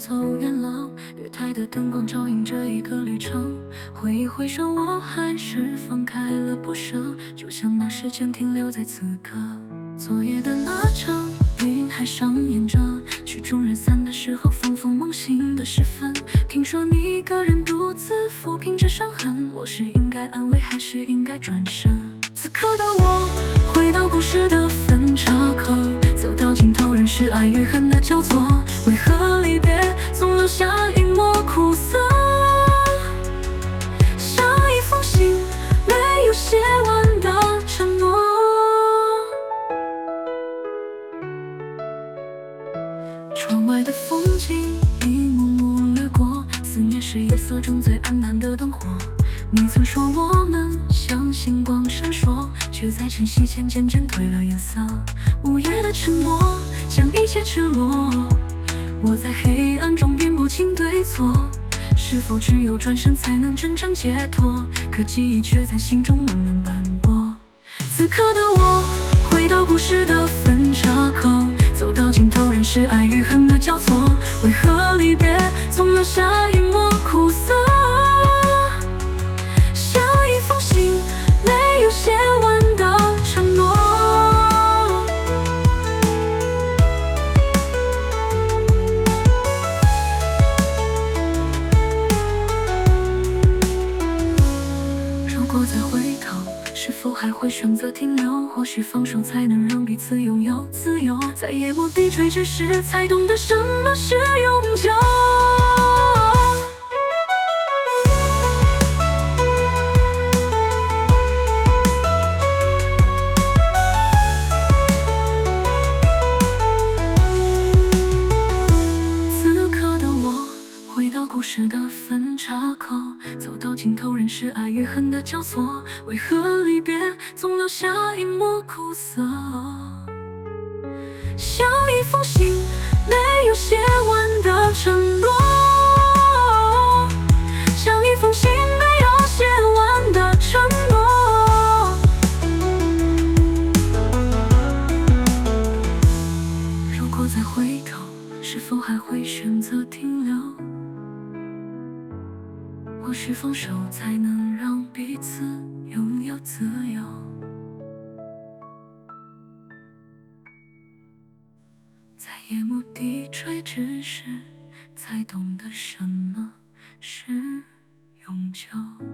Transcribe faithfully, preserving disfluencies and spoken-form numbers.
走远了，月台的灯光照映着一个旅程。挥一挥手，我还是放开了不舍，就像那时间停留在此刻。昨夜的那场云还上演着，曲终人散的时候，仿佛梦醒的时分。听说你一个人独自抚平着伤痕，我是应该安慰，还是应该转身？此刻的我，回到故事的分岔口，走到尽头，仍是爱与恨的交错。为何离别总留下一抹苦涩？像一封信，没有写完的承诺。窗外的风景一幕幕掠过，思念是夜色中最暗淡的灯火。你曾说我们像星光闪烁，却在晨曦前渐渐褪了颜色。午夜的沉默将一切赤裸，我在黑暗中辨不清对错，是否只有转身才能真正解脱？可记忆却在心中慢慢斑驳。此刻的我，回到故事的分岔口，走到尽头，仍是爱与恨的交错。为何离别总留下一抹苦涩？像一封信，没有写完的承诺。如果再回头，是否还会选择停留？或许放手才能让彼此拥有自由，在夜幕低垂之时，才懂得什么是永久。此刻的我，回到故事的分岔口，走到尽头，仍是爱与恨的交错。为何离别总留下一抹苦涩？像一封信，没有写完的承诺。像一封信，没有写完的承诺。如果再回头，是否还会选择停留？或许放手才能让彼此拥有自由。在夜幕低垂之时，才懂得什么是永久。